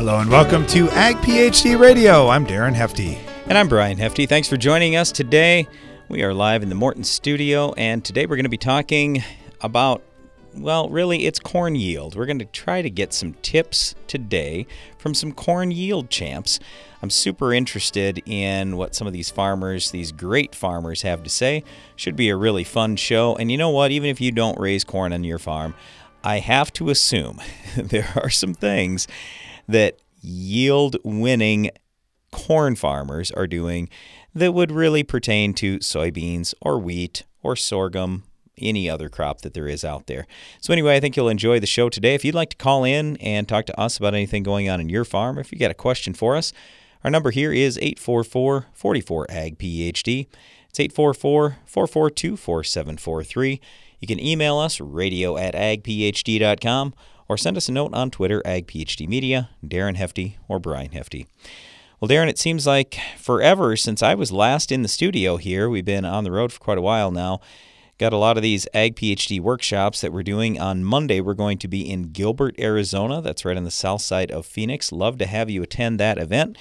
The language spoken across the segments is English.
Hello and welcome to Ag PhD Radio. I'm Darren Hefty. And I'm Brian Hefty. Thanks for joining us today. We are live in the Morton studio, and today we're going to be talking about, well, really, it's corn yield. We're going to try to get some tips today from some corn yield champs. I'm super interested in what some of these farmers, these great farmers, have to say. Should be a really fun show. And you know what? Even if you don't raise corn on your farm, I have to assume there are some things that yield-winning corn farmers are doing that would really pertain to soybeans or wheat or sorghum, any other crop that there is out there. So anyway, I think you'll enjoy the show today. If you'd like to call in and talk to us about anything going on in your farm, if you got a question for us, our number here is 844-44-AG-PHD. It's 844-442-4743. You can email us, radio@agphd.com, or send us a note on Twitter, AgPhDmedia, Darren Hefty, or Brian Hefty. Well, Darren, it seems like forever since I was last in the studio here. We've been on the road for quite a while now. Got a lot of these Ag PhD workshops that we're doing. On Monday, we're going to be in Gilbert, Arizona. That's right on the south side of Phoenix. Love to have you attend that event.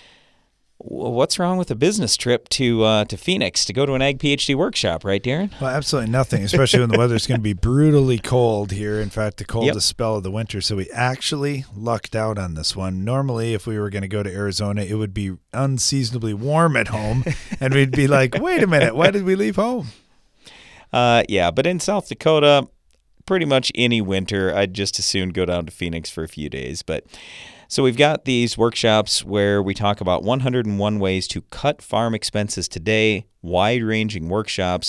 What's wrong with a business trip to Phoenix to go to an Ag PhD workshop, right, Darren? Well, absolutely nothing, especially when the weather's going to be brutally cold here. In fact, the coldest spell of the winter. So we actually lucked out on this one. Normally, if we were going to go to Arizona, it would be unseasonably warm at home, and we'd be like, wait a minute, why did we leave home? Yeah, but in South Dakota, pretty much any winter, I'd just as soon go down to Phoenix for a few days. But so we've got these workshops where we talk about 101 ways to cut farm expenses today, wide-ranging workshops.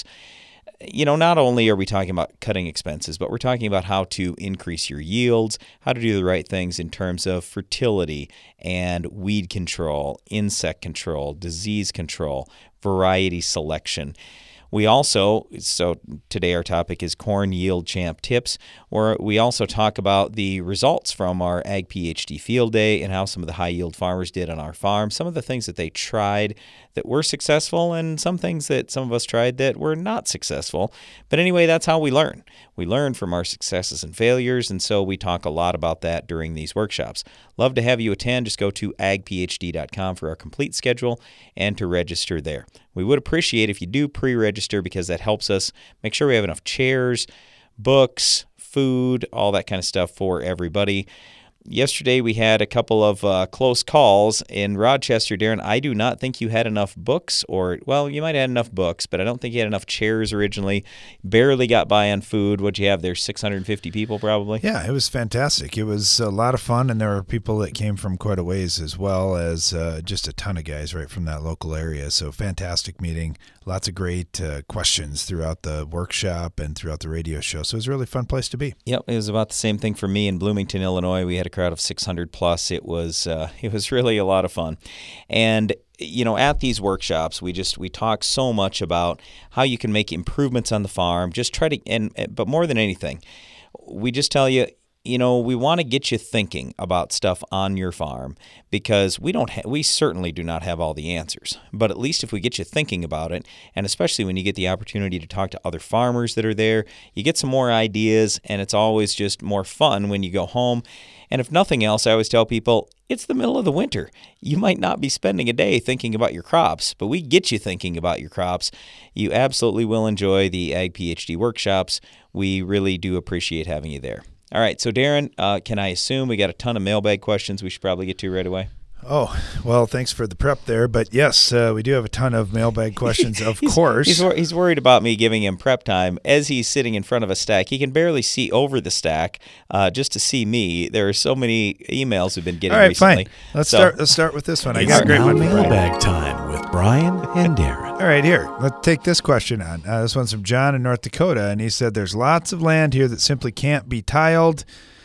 You know, not only are we talking about cutting expenses, but we're talking about how to increase your yields, how to do the right things in terms of fertility and weed control, insect control, disease control, variety selection. We also, so today our topic is Corn Yield Champ Tips, where we also talk about the results from our Ag PhD Field Day and how some of the high-yield farmers did on our farm, some of the things that they tried that were successful and some things that some of us tried that were not successful. But anyway, that's how we learn. We learn from our successes and failures, and so we talk a lot about that during these workshops. Love to have you attend. Just go to agphd.com for our complete schedule and to register there. We would appreciate if you do pre-register because that helps us make sure we have enough chairs, books, food, all that kind of stuff for everybody. Yesterday we had a couple of close calls in Rochester. Darren, I do not think you had enough books, or, well, you might have had enough books, but I don't think you had enough chairs originally. Barely got by on food. What'd you have there, 650 people probably? Yeah, it was fantastic. It was a lot of fun, and there were people that came from quite a ways as well as just a ton of guys right from that local area. So fantastic meeting. Lots of great questions throughout the workshop and throughout the radio show. So it was a really fun place to be. Yep, it was about the same thing for me in Bloomington, Illinois. We had a crowd of 600 plus. It was really a lot of fun. And you know, at these workshops, we talk so much about how you can make improvements on the farm. Just try to, but more than anything, we just tell you, you know, we want to get you thinking about stuff on your farm because we certainly do not have all the answers. But at least if we get you thinking about it, and especially when you get the opportunity to talk to other farmers that are there, you get some more ideas, and it's always just more fun when you go home. And if nothing else, I always tell people, it's the middle of the winter. You might not be spending a day thinking about your crops, but we get you thinking about your crops. You absolutely will enjoy the Ag PhD workshops. We really do appreciate having you there. All right, so Darren, can I assume we got a ton of mailbag questions we should probably get to right away? Oh, well, thanks for the prep there. But yes, we do have a ton of mailbag questions, of course. He's worried about me giving him prep time. As he's sitting in front of a stack, he can barely see over the stack just to see me. There are so many emails we've been getting recently. All right, fine. Let's start with this one. I got a great one. Mailbag time with Brian and Darren. All right, here. Let's take this question on. This one's from John in North Dakota, and he said there's lots of land here that simply can't be tiled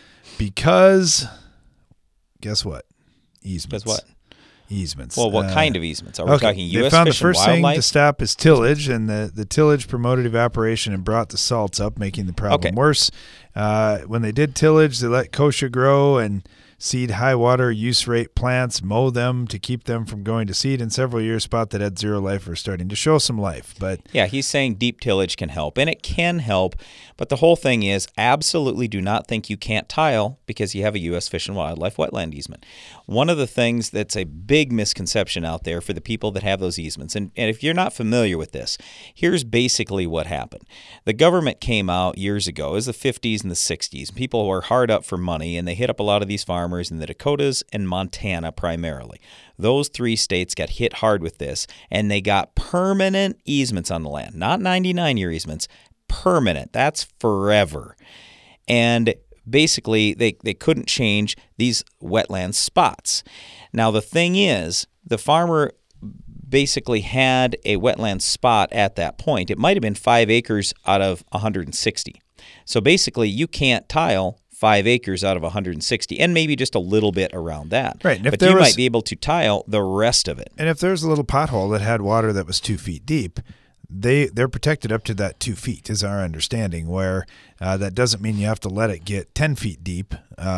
because, guess what? Easements. Because what? Easements. Well, what kind of easements? Are we talking U.S. They found Fish the first and Wildlife? thing to stop is tillage, and the tillage promoted evaporation and brought the salts up, making the problem worse. When they did tillage, they let kochia grow, and seed high water use rate plants, mow them to keep them from going to seed. In several years, spot that had zero life are starting to show some life. But yeah, he's saying deep tillage can help, and it can help. But the whole thing is, absolutely do not think you can't tile because you have a U.S. Fish and Wildlife wetland easement. One of the things that's a big misconception out there for the people that have those easements, and if you're not familiar with this, here's basically what happened. The government came out years ago, it was the 50s and the 60s. People were hard up for money, and they hit up a lot of these farmers in the Dakotas and Montana primarily. Those 3 states got hit hard with this, and they got permanent easements on the land, not 99-year easements, permanent. That's forever. And basically, they couldn't change these wetland spots. Now, the thing is, the farmer basically had a wetland spot at that point. It might have been 5 acres out of 160. So basically, you can't tile 5 acres out of 160, and maybe just a little bit around that. Right. But you might be able to tile the rest of it. And if there's a little pothole that had water that was 2 feet deep, they're protected up to that 2 feet, is our understanding, where that doesn't mean you have to let it get 10 feet deep.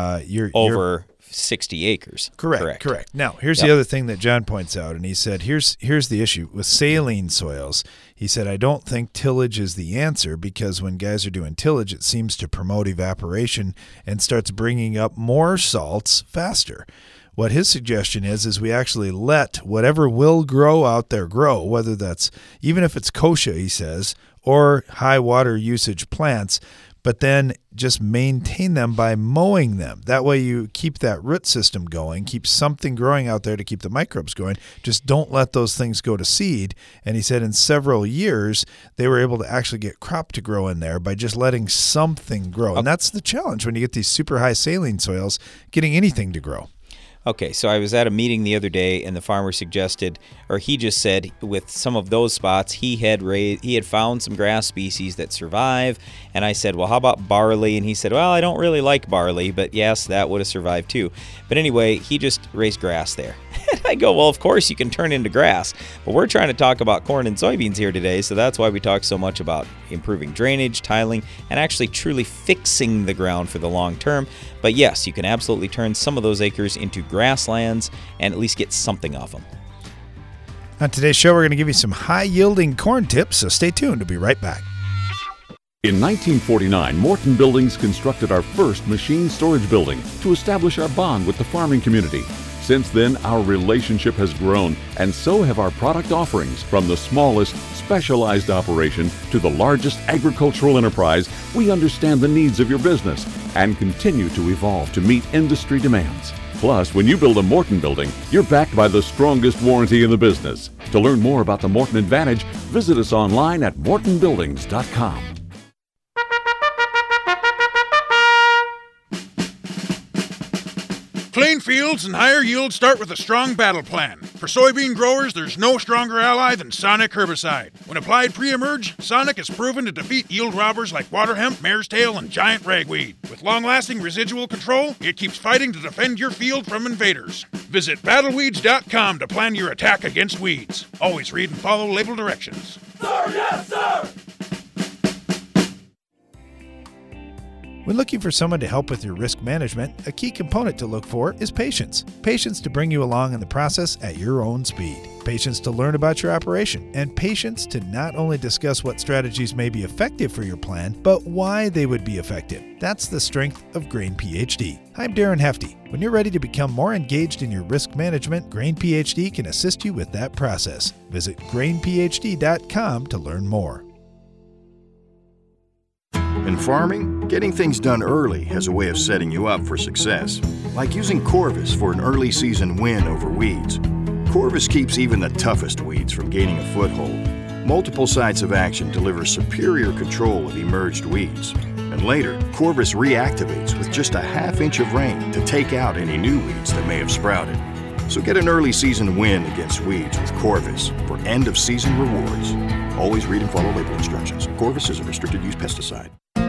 Over 60 acres. Correct. Now, here's the other thing that John points out, and he said, here's the issue with saline soils. He said, I don't think tillage is the answer because when guys are doing tillage, it seems to promote evaporation and starts bringing up more salts faster. What his suggestion is we actually let whatever will grow out there grow, whether that's, even if it's kochia, he says, or high water usage plants, but then just maintain them by mowing them. That way you keep that root system going, keep something growing out there to keep the microbes going. Just don't let those things go to seed. And he said in several years, they were able to actually get crop to grow in there by just letting something grow. And that's the challenge when you get these super high saline soils, getting anything to grow. Okay, so I was at a meeting the other day, and the farmer suggested, or he just said, with some of those spots, he had found some grass species that survive. And I said, well, how about barley? And he said, well, I don't really like barley, but yes, that would have survived too. But anyway, he just raised grass there. And I go, well, of course you can turn into grass, but we're trying to talk about corn and soybeans here today, so that's why we talk so much about improving drainage, tiling, and actually truly fixing the ground for the long term. But yes, you can absolutely turn some of those acres into grasslands and at least get something off them. On today's show, we're going to give you some high-yielding corn tips, so stay tuned. We'll be right back. In 1949, Morton Buildings constructed our first machine storage building to establish our bond with the farming community. Since then, our relationship has grown, and so have our product offerings. From the smallest, specialized operation to the largest agricultural enterprise, we understand the needs of your business and continue to evolve to meet industry demands. Plus, when you build a Morton building, you're backed by the strongest warranty in the business. To learn more about the Morton Advantage, visit us online at mortonbuildings.com. Clean fields and higher yields start with a strong battle plan. For soybean growers, there's no stronger ally than Sonic herbicide. When applied pre-emerge, Sonic is proven to defeat yield robbers like water hemp, mare's tail, and giant ragweed. With long-lasting residual control, it keeps fighting to defend your field from invaders. Visit battleweeds.com to plan your attack against weeds. Always read and follow label directions. Sir, yes, sir! When looking for someone to help with your risk management, a key component to look for is patience. Patience to bring you along in the process at your own speed. Patience to learn about your operation. And patience to not only discuss what strategies may be effective for your plan, but why they would be effective. That's the strength of Grain PhD. I'm Darren Hefty. When you're ready to become more engaged in your risk management, Grain PhD can assist you with that process. Visit grainphd.com to learn more. In farming, getting things done early has a way of setting you up for success. Like using Corvus for an early season win over weeds. Corvus keeps even the toughest weeds from gaining a foothold. Multiple sites of action deliver superior control of emerged weeds. And later, Corvus reactivates with just a ½ inch of rain to take out any new weeds that may have sprouted. So get an early season win against weeds with Corvus for end of season rewards. Always read and follow label instructions. Corvus is a restricted use pesticide.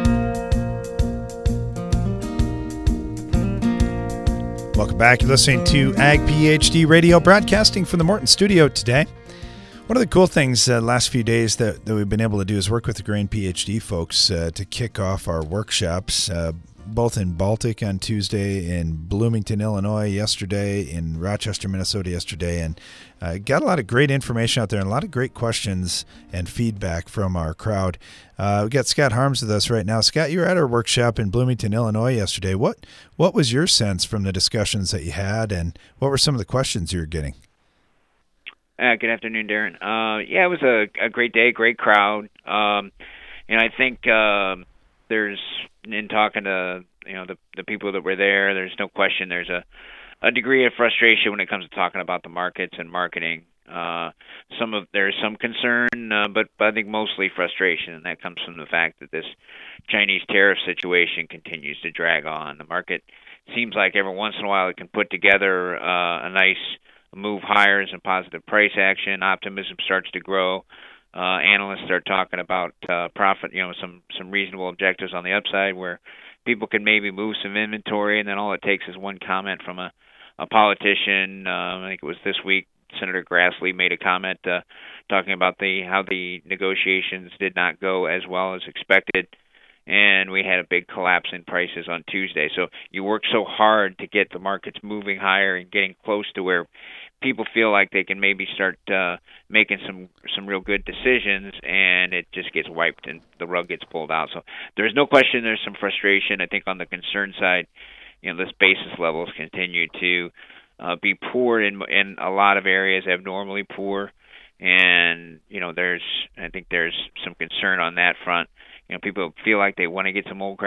Welcome back. You're listening to Ag PhD Radio, broadcasting from the Morton studio today. One of the cool things the last few days that we've been able to do is work with the Grain PhD folks to kick off our workshops. both in Baltic on Tuesday, in Bloomington, Illinois yesterday, in Rochester, Minnesota yesterday, and got a lot of great information out there and a lot of great questions and feedback from our crowd. We've got Scott Harms with us right now. Scott, you were at our workshop in Bloomington, Illinois yesterday. What was your sense from the discussions that you had, and what were some of the questions you were getting? Good afternoon, Darren. It was a great day, great crowd. I think there's, in talking to the people that were there, there's no question there's a degree of frustration when it comes to talking about the markets and marketing. There's some concern, but I think mostly frustration, and that comes from the fact that this Chinese tariff situation continues to drag on. The market seems like every once in a while it can put together a nice move higher and some positive price action. Optimism starts to grow. Analysts start talking about profit, some reasonable objectives on the upside where people can maybe move some inventory, and then all it takes is one comment from a politician. I think it was this week, Senator Grassley made a comment talking about how the negotiations did not go as well as expected, and we had a big collapse in prices on Tuesday. So you work so hard to get the markets moving higher and getting close to where people feel like they can maybe start making some real good decisions, and it just gets wiped and the rug gets pulled out. So there's no question there's some frustration. I think on the concern side, this basis levels continue to be poor in a lot of areas, abnormally poor, and I think there's some concern on that front. People feel like they want to get some old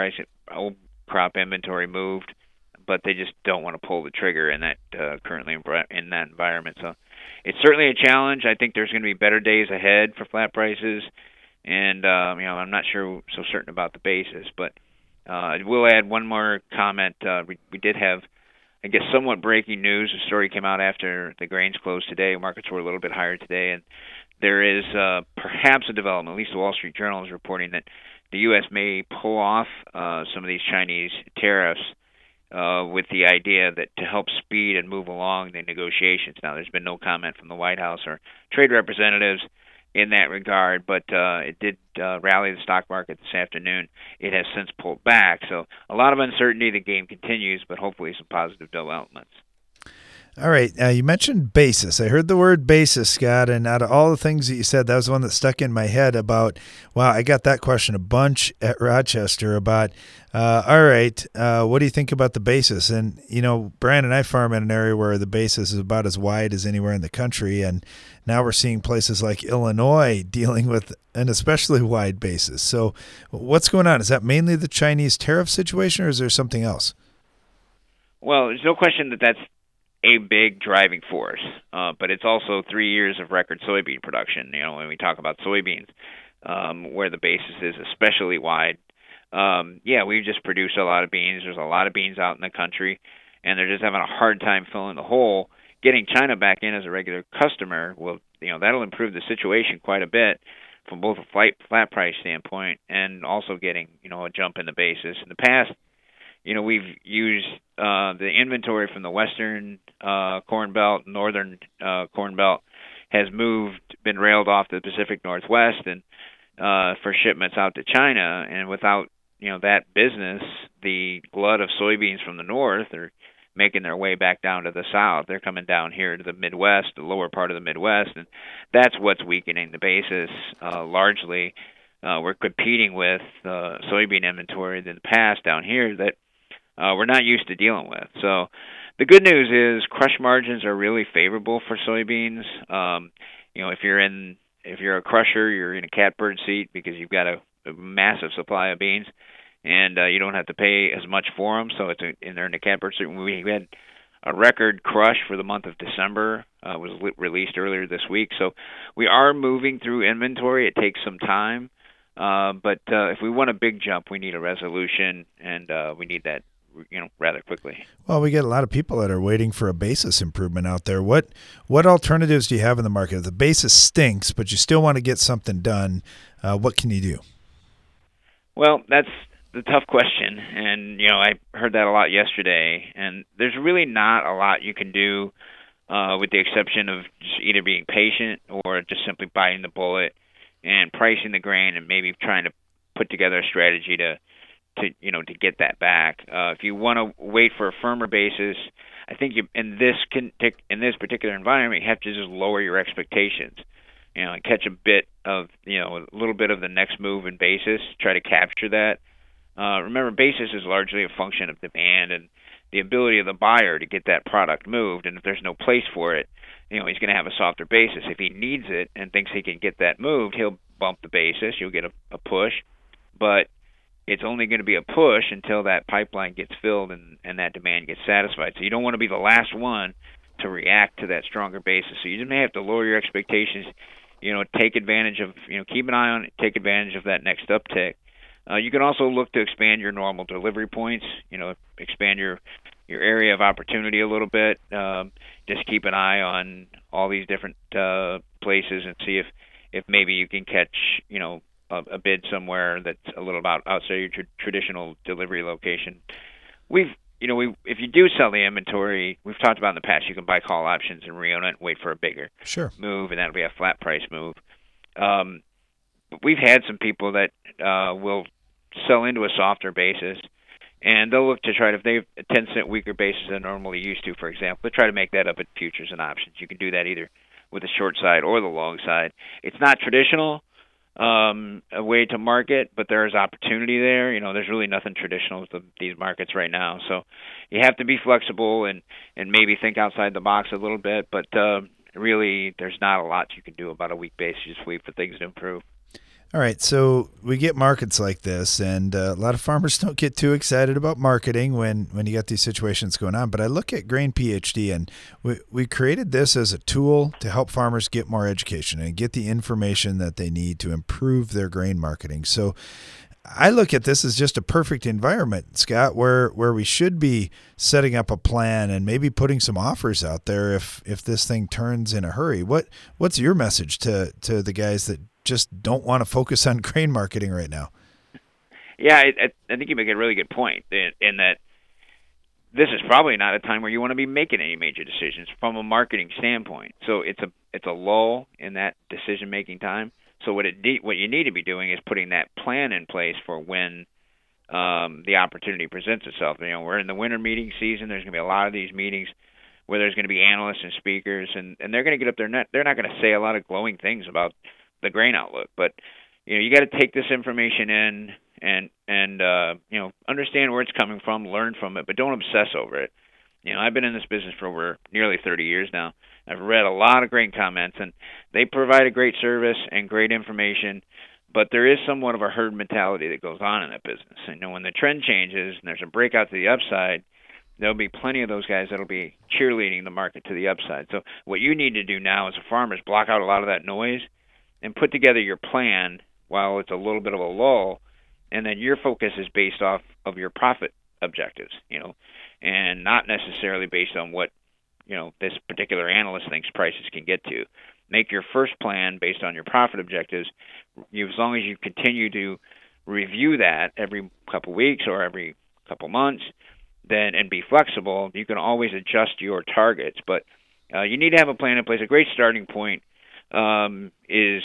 crop inventory moved, but they just don't want to pull the trigger in that currently in that environment. So it's certainly a challenge. I think there's going to be better days ahead for flat prices, and I'm not so certain about the basis. But I will add one more comment. We did have, I guess, somewhat breaking news. The story came out after the grains closed today. Markets were a little bit higher today, and there is perhaps a development. At least the Wall Street Journal is reporting that the U.S. may pull off some of these Chinese tariffs with the idea that to help speed and move along the negotiations. Now, there's been no comment from the White House or trade representatives in that regard, but it did rally the stock market this afternoon. It has since pulled back, so a lot of uncertainty. The game continues, but hopefully some positive developments. All right. You mentioned basis. I heard the word basis, Scott, and out of all the things that you said, that was the one that stuck in my head about, wow, I got that question a bunch at Rochester about, all right, what do you think about the basis? And, Brian and I farm in an area where the basis is about as wide as anywhere in the country, and now we're seeing places like Illinois dealing with an especially wide basis. So what's going on? Is that mainly the Chinese tariff situation, or is there something else? Well, there's no question that that's a big driving force, but it's also 3 years of record soybean production. When we talk about soybeans, where the basis is especially wide, we just produce a lot of beans. There's a lot of beans out in the country, and they're just having a hard time filling the hole. Getting China back in as a regular customer will, that'll improve the situation quite a bit from both a flat price standpoint and also getting, a jump in the basis. In the past, we've used the inventory from the Western Corn Belt, Northern Corn Belt has been railed off the Pacific Northwest and for shipments out to China. And without that business, the glut of soybeans from the north are making their way back down to the south. They're coming down here to the Midwest, the lower part of the Midwest, and that's what's weakening the basis largely. We're competing with soybean inventory in the past down here that we're not used to dealing with. So the good news is crush margins are really favorable for soybeans. If you're a crusher, you're in a catbird seat because you've got a massive supply of beans, and you don't have to pay as much for them. So they're in a catbird seat. We had a record crush for the month of December, was released earlier this week. So we are moving through inventory. It takes some time, but if we want a big jump, we need a resolution, and we need that rather quickly. Well, we get a lot of people that are waiting for a basis improvement out there. What alternatives do you have in the market? If the basis stinks, but you still want to get something done, what can you do? Well, that's the tough question, and I heard that a lot yesterday, and there's really not a lot you can do with the exception of just either being patient or just simply biting the bullet and pricing the grain and maybe trying to put together a strategy to to get that back. If you want to wait for a firmer basis, I think in this particular environment, you have to just lower your expectations. And catch a bit of, a little bit of the next move in basis, try to capture that. Remember, basis is largely a function of demand and the ability of the buyer to get that product moved. And if there's no place for it, he's going to have a softer basis. If he needs it and thinks he can get that moved, he'll bump the basis. You'll get a push. But it's only going to be a push until that pipeline gets filled and that demand gets satisfied. So you don't want to be the last one to react to that stronger basis. So you just may have to lower your expectations. Take advantage of, keep an eye on it, take advantage of that next uptick. You can also look to expand your normal delivery points, expand your area of opportunity a little bit. Just keep an eye on all these different places and see if maybe you can catch, a bid somewhere that's a little outside your traditional delivery location. If you do sell the inventory, we've talked about in the past, you can buy call options and re-own it and wait for a bigger move, and that'll be a flat price move. But we've had some people that will sell into a softer basis, and they'll look to try to, if they have a 10-cent weaker basis than normally used to, for example, they'll try to make that up at futures and options. You can do that either with the short side or the long side. It's not traditional. A way to market, but there is opportunity there. There's really nothing traditional with these markets right now. So you have to be flexible and maybe think outside the box a little bit, but really there's not a lot you can do about a weak basis. You just wait for things to improve. All right, so we get markets like this, and a lot of farmers don't get too excited about marketing when you got these situations going on. But I look at Grain PhD, and we created this as a tool to help farmers get more education and get the information that they need to improve their grain marketing. So I look at this as just a perfect environment, Scott, where we should be setting up a plan and maybe putting some offers out there if this thing turns in a hurry. What's your message to the guys that just don't want to focus on grain marketing right now? Yeah, I think you make a really good point in that this is probably not a time where you want to be making any major decisions from a marketing standpoint. So it's a lull in that decision-making time. So what you need to be doing is putting that plan in place for when the opportunity presents itself. We're in the winter meeting season. There's going to be a lot of these meetings where there's going to be analysts and speakers, and they're going to get up there. They're not going to say a lot of glowing things about the grain outlook, but you got to take this information in and understand where it's coming from, learn from it, but don't obsess over it. I've been in this business for over nearly 30 years now. I've read a lot of grain comments, and they provide a great service and great information, but there is somewhat of a herd mentality that goes on in that business. When the trend changes and there's a breakout to the upside, there'll be plenty of those guys that'll be cheerleading the market to the upside. So what you need to do now as a farmer is block out a lot of that noise and put together your plan while it's a little bit of a lull, and then your focus is based off of your profit objectives, and not necessarily based on what, this particular analyst thinks prices can get to. Make your first plan based on your profit objectives. As long as you continue to review that every couple weeks or every couple months, and be flexible, you can always adjust your targets. But you need to have a plan in place. A great starting point is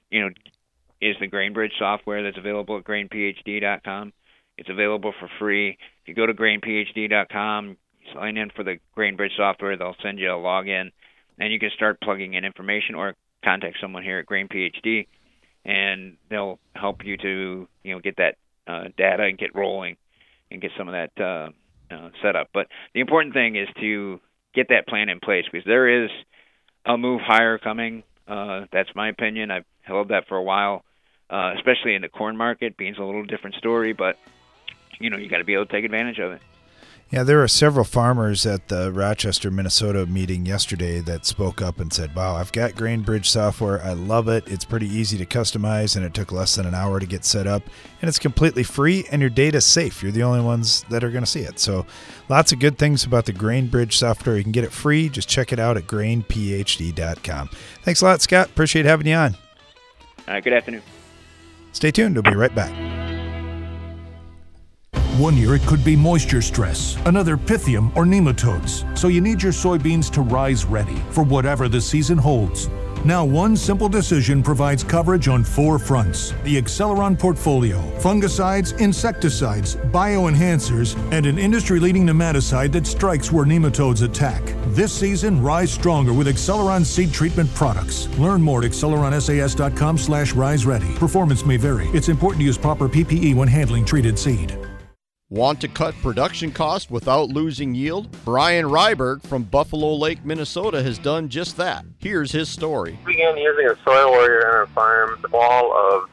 the GrainBridge software that's available at grainphd.com. It's available for free. If you go to grainphd.com, sign in for the GrainBridge software, they'll send you a login, and you can start plugging in information or contact someone here at GrainPhD, and they'll help you to get that data and get rolling and get some of that set up. But the important thing is to get that plan in place, because there is a move higher coming. That's my opinion. I've held that for a while, especially in the corn market. Beans a little different story, but you got to be able to take advantage of it. Yeah, there were several farmers at the Rochester, Minnesota meeting yesterday that spoke up and said, wow, I've got GrainBridge software. I love it. It's pretty easy to customize, and it took less than an hour to get set up. And it's completely free, and your data's safe. You're the only ones that are going to see it. So lots of good things about the GrainBridge software. You can get it free. Just check it out at grainphd.com. Thanks a lot, Scott. Appreciate having you on. Good afternoon. Stay tuned. We'll be right back. One year it could be moisture stress, another Pythium or nematodes. So you need your soybeans to rise ready for whatever the season holds. Now one simple decision provides coverage on 4 fronts. The Acceleron portfolio: fungicides, insecticides, bioenhancers, and an industry-leading nematicide that strikes where nematodes attack. This season, rise stronger with Acceleron seed treatment products. Learn more at acceleronsas.com/riseready. Performance may vary. It's important to use proper PPE when handling treated seed. Want to cut production costs without losing yield? Brian Ryberg from Buffalo Lake, Minnesota has done just that. Here's his story. We began using a Soil Warrior on our farm the fall of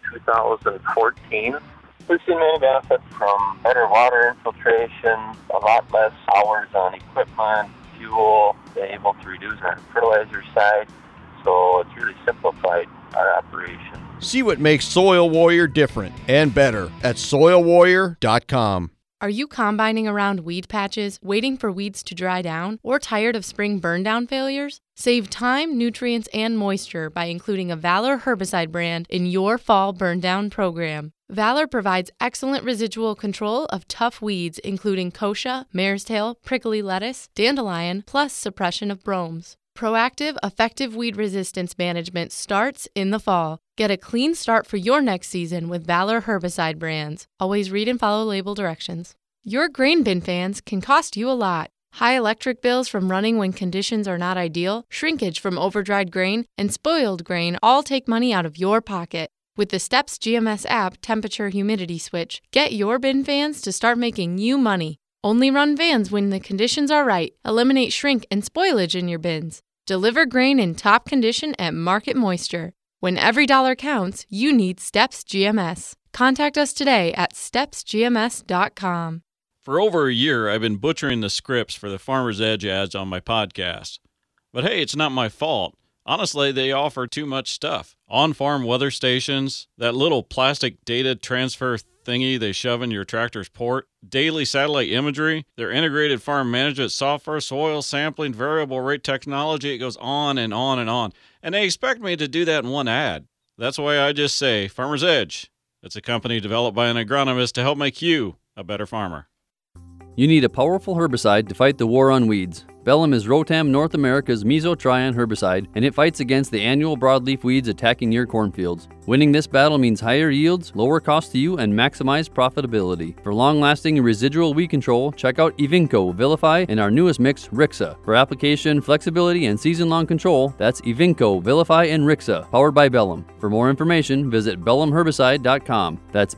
2014. We've seen many benefits from better water infiltration, a lot less hours on equipment, fuel, been able to reduce our fertilizer side, so it's really simplified our operation. See what makes Soil Warrior different and better at soilwarrior.com. Are you combining around weed patches, waiting for weeds to dry down, or tired of spring burn-down failures? Save time, nutrients, and moisture by including a Valor herbicide brand in your fall burn-down program. Valor provides excellent residual control of tough weeds including kochia, mare's tail, prickly lettuce, dandelion, plus suppression of bromes. Proactive, effective weed resistance management starts in the fall. Get a clean start for your next season with Valor herbicide brands. Always read and follow label directions. Your grain bin fans can cost you a lot. High electric bills from running when conditions are not ideal, shrinkage from overdried grain, and spoiled grain all take money out of your pocket. With the Steps GMS app temperature humidity switch, get your bin fans to start making you money. Only run vans when the conditions are right. Eliminate shrink and spoilage in your bins. Deliver grain in top condition at market moisture. When every dollar counts, you need Steps GMS. Contact us today at stepsgms.com. For over a year, I've been butchering the scripts for the Farmer's Edge ads on my podcast. But hey, it's not my fault. Honestly, they offer too much stuff. On-farm weather stations, that little plastic data transfer thingy they shove in your tractor's port, daily satellite imagery, their integrated farm management software, soil sampling, variable rate technology. It goes on and on and on. And they expect me to do that in one ad. That's why I just say Farmer's Edge. It's a company developed by an agronomist to help make you a better farmer. You need a powerful herbicide to fight the war on weeds. Bellum is Rotam North America's mesotrione herbicide, and it fights against the annual broadleaf weeds attacking your cornfields. Winning this battle means higher yields, lower cost to you, and maximized profitability. For long-lasting and residual weed control, check out Evinco, Vilify, and our newest mix, Rixa. For application, flexibility, and season-long control, that's Evinco, Vilify, and Rixa, powered by Bellum. For more information, visit BellumHerbicide.com. That's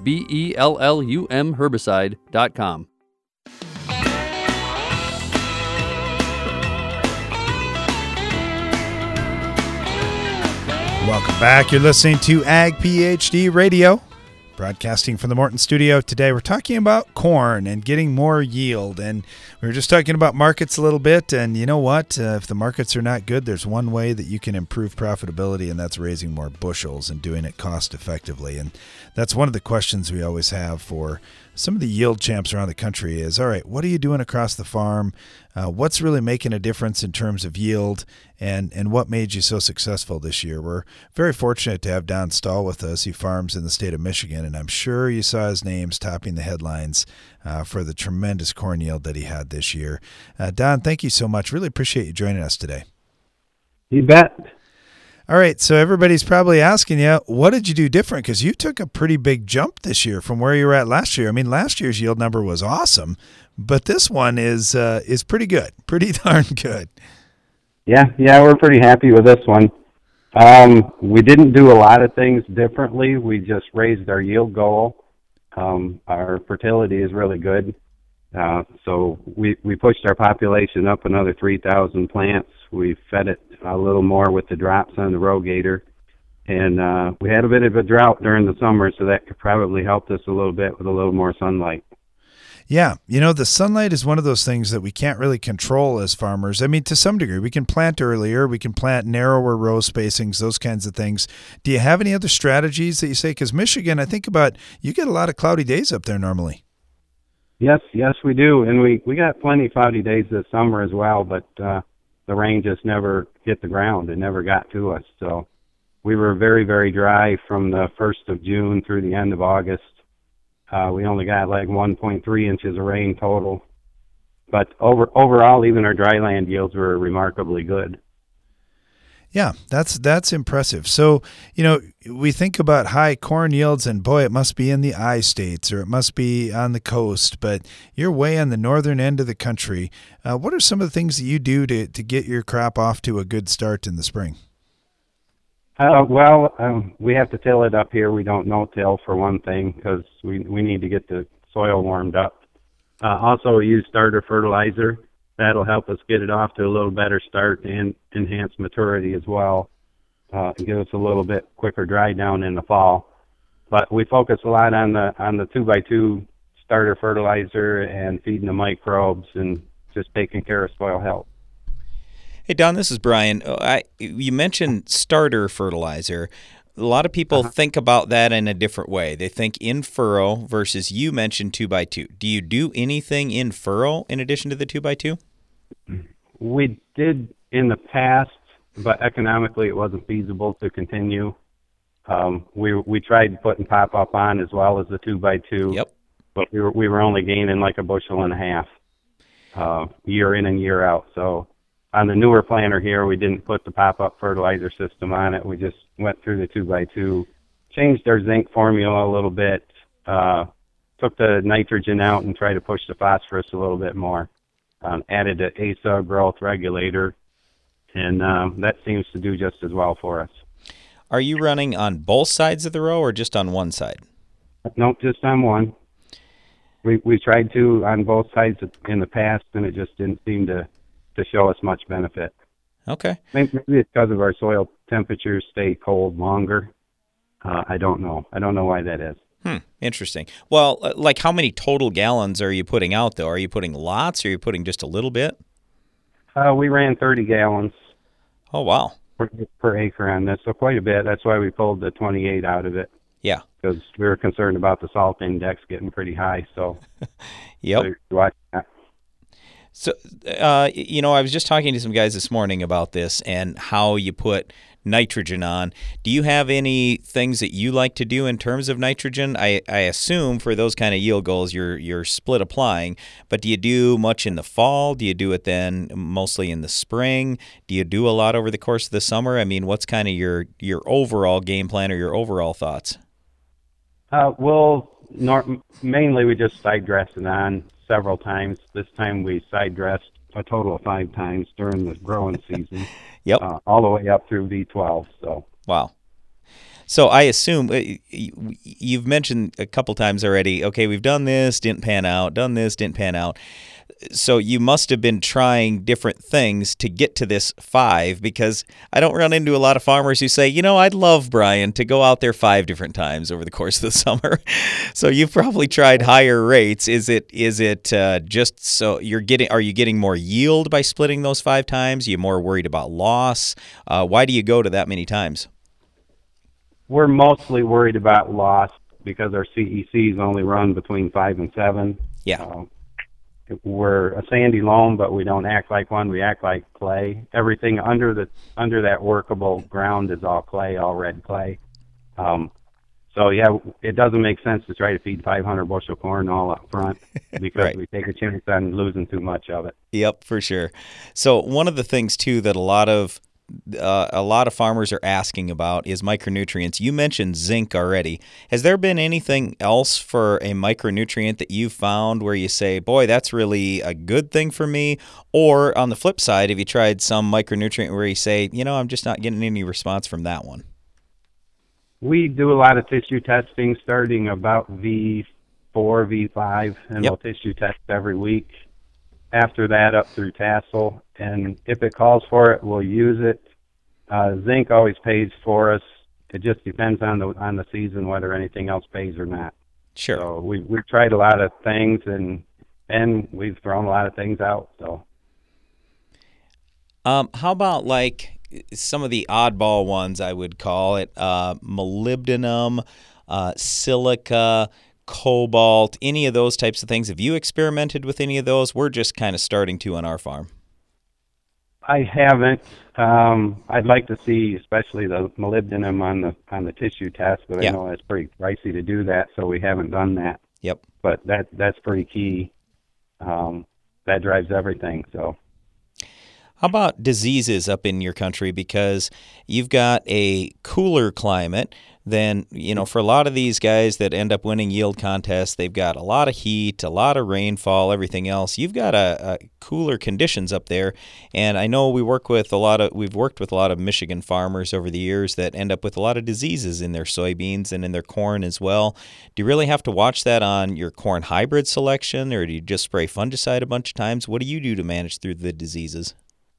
BELLUM herbicide.com. Welcome back. You're listening to Ag PhD Radio, broadcasting from the Morton studio. Today we're talking about corn and getting more yield. And we were just talking about markets a little bit. And you know what? If the markets are not good, there's one way that you can improve profitability, and that's raising more bushels and doing it cost effectively. And that's one of the questions we always have for some of the yield champs around the country is, all right, what are you doing across the farm? What's really making a difference in terms of yield, and what made you so successful this year? We're very fortunate to have Don Stahl with us. He farms in the state of Michigan, and I'm sure you saw his names topping the headlines for the tremendous corn yield that he had this year. Don, thank you so much. Really appreciate you joining us today. You bet. All right, so everybody's probably asking you, what did you do different? Because you took a pretty big jump this year from where you were at last year. I mean, last year's yield number was awesome, but this one is pretty good, pretty darn good. Yeah, we're pretty happy with this one. We didn't do a lot of things differently. We just raised our yield goal. Our fertility is really good. So we pushed our population up another 3,000 plants. We fed it a little more with the drops on the Rogator. And we had a bit of a drought during the summer, so that could probably help us a little bit with a little more sunlight. Yeah, the sunlight is one of those things that we can't really control as farmers. I mean, to some degree, we can plant earlier, we can plant narrower row spacings, those kinds of things. Do you have any other strategies that you say? Because Michigan, I think about, you get a lot of cloudy days up there normally. Yes, we do. And we got plenty of cloudy days this summer as well, but the rain just never hit the ground. It never got to us. So we were very, very dry from the 1st of June through the end of August. We only got like 1.3 inches of rain total. But overall, even our dryland yields were remarkably good. Yeah, that's impressive. So, we think about high corn yields and boy, it must be in the I states or it must be on the coast, but you're way on the northern end of the country. What are some of the things that you do to get your crop off to a good start in the spring? We have to till it up here. We don't no-till for one thing because we need to get the soil warmed up. Also, we use starter fertilizer. That'll help us get it off to a little better start and enhance maturity as well. And give us a little bit quicker dry down in the fall. But we focus a lot on the 2x2 starter fertilizer and feeding the microbes and just taking care of soil health. Hey, Don, this is Brian. You mentioned starter fertilizer. A lot of people think about that in a different way. They think in furrow versus you mentioned 2x2. Do you do anything in furrow in addition to the 2x2? We did in the past, but economically it wasn't feasible to continue. We tried putting pop-up on as well as the 2x2. Yep. But we were only gaining like a bushel and a half year in and year out. So on the newer planter here, we didn't put the pop-up fertilizer system on it. We just went through the 2x2, changed our zinc formula a little bit, took the nitrogen out and tried to push the phosphorus a little bit more. Added an ASA growth regulator, and that seems to do just as well for us. Are you running on both sides of the row or just on one side? Nope, just on one. We tried to on both sides in the past, and it just didn't seem to show us much benefit. Okay. Maybe it's because of our soil temperatures stay cold longer. I don't know. I don't know why that is. Interesting. Well, like how many total gallons are you putting out, though? Are you putting lots or are you putting just a little bit? We ran 30 gallons. Oh, wow. Per acre on this, so quite a bit. That's why we pulled the 28 out of it. Yeah. Because we were concerned about the salt index getting pretty high, so. Yep. So watch that. So, I was just talking to some guys this morning about this and how you put nitrogen on. Do you have any things that you like to do in terms of nitrogen? I assume for those kind of yield goals, you're split applying, but do you do much in the fall? Do you do it then mostly in the spring? Do you do a lot over the course of the summer? I mean, what's kind of your overall game plan or your overall thoughts? Mainly we just side dress it on several times. This time we side dressed a total of 5 times during the growing season. Yep. All the way up through V12. So. Wow. So I assume you've mentioned a couple times already, okay, we've done this, didn't pan out, So you must have been trying different things to get to this 5, because I don't run into a lot of farmers who say, I'd love, Brian, to go out there 5 different times over the course of the summer. So you've probably tried higher rates. Is it just so are you getting more yield by splitting those 5 times? Are you more worried about loss? Why do you go to that many times? We're mostly worried about loss because our CECs only run between 5 and 7. Yeah. We're a sandy loam, but we don't act like one. We act like clay. Everything under that workable ground is all clay, all red clay. So yeah, it doesn't make sense to try to feed 500 bushel corn all up front because right. We take a chance on losing too much of it. Yep, for sure. So one of the things too that a lot of farmers are asking about is micronutrients. You mentioned zinc already. Has there been anything else for a micronutrient that you've found where you say, boy, that's really a good thing for me? Or on the flip side, have you tried some micronutrient where you say, I'm just not getting any response from that one? We do a lot of tissue testing starting about V4, V5, and we'll tissue test every week. After that, up through tassel, and if it calls for it, we'll use it. Zinc always pays for us. It just depends on the season whether anything else pays or not. Sure. So we've tried a lot of things, and we've thrown a lot of things out. So. How about like some of the oddball ones? I would call it molybdenum, silica, cobalt, any of those types of things. Have you experimented with any of those? We're just kind of starting to on our farm. I haven't. I'd like to see, especially the molybdenum on the tissue test, but I know it's pretty pricey to do that, so we haven't done that. Yep. But that's pretty key. That drives everything. So. How about diseases up in your country? Because you've got a cooler climate than, for a lot of these guys that end up winning yield contests, they've got a lot of heat, a lot of rainfall, everything else. You've got a cooler conditions up there, and I know we've worked with a lot of Michigan farmers over the years that end up with a lot of diseases in their soybeans and in their corn as well. Do you really have to watch that on your corn hybrid selection, or do you just spray fungicide a bunch of times? What do you do to manage through the diseases?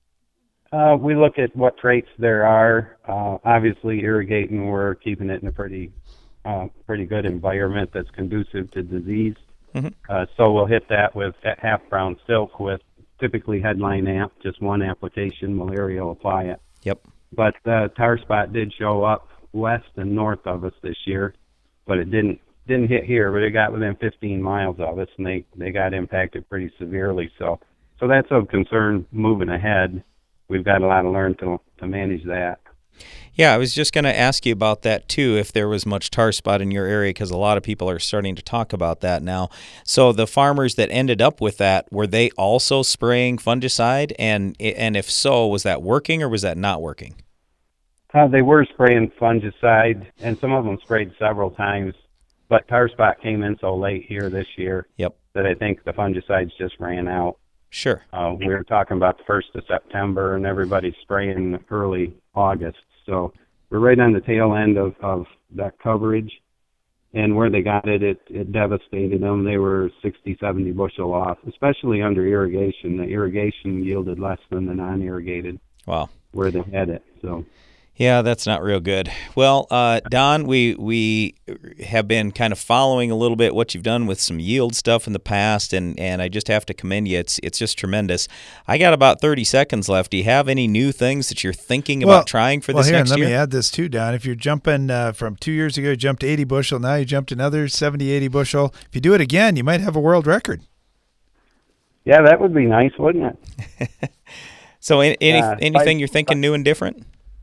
We look at what traits there are. Obviously, irrigating, we're keeping it in a pretty good environment that's conducive to disease. Mm-hmm. So we'll hit that with half brown silk with typically headline amp, just one application. Malaria will apply it. Yep. But tar spot did show up west and north of us this year, but it didn't hit here. But it got within 15 miles of us, and they got impacted pretty severely. So that's of concern moving ahead. We've got a lot to learn to manage that. Yeah, I was just going to ask you about that too, if there was much tar spot in your area, because a lot of people are starting to talk about that now. So the farmers that ended up with that, were they also spraying fungicide? And if so, was that working or was that not working? They were spraying fungicide, and some of them sprayed several times, but tar spot came in so late here this year that I think the fungicides just ran out. Sure. We were talking about the 1st of September, and everybody's spraying early August. So we're right on the tail end of that coverage. And where they got it devastated them. They were 60, 70 bushel off, especially under irrigation. The irrigation yielded less than the non-irrigated. Wow. Where they had it. So. Yeah, that's not real good. Well, Don, we have been kind of following a little bit what you've done with some yield stuff in the past, and I just have to commend you. It's just tremendous. I got about 30 seconds left. Do you have any new things that you're thinking about trying for this next year? Let me add this too, Don. If you're jumping from 2 years ago, you jumped 80 bushel, now you jumped another 70, 80 bushel. If you do it again, you might have a world record. Yeah, that would be nice, wouldn't it? So anything you're thinking new and different?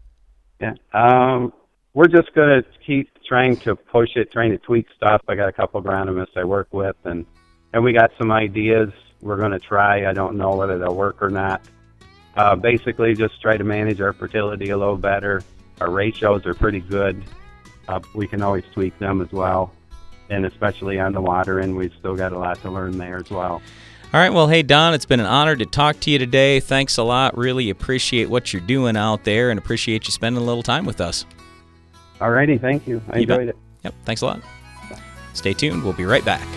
Yeah, we're just going to keep trying to push it, trying to tweak stuff. I got a couple of agronomists I work with, and we got some ideas we're going to try. I don't know whether they'll work or not. Basically, just try to manage our fertility a little better. Our ratios are pretty good. We can always tweak them as well, and especially on the watering, we've still got a lot to learn there as well. All right, well, hey, Don, it's been an honor to talk to you today. Thanks a lot. Really appreciate what you're doing out there and appreciate you spending a little time with us. All righty, thank you. I enjoyed it. Yep, thanks a lot. Stay tuned. We'll be right back.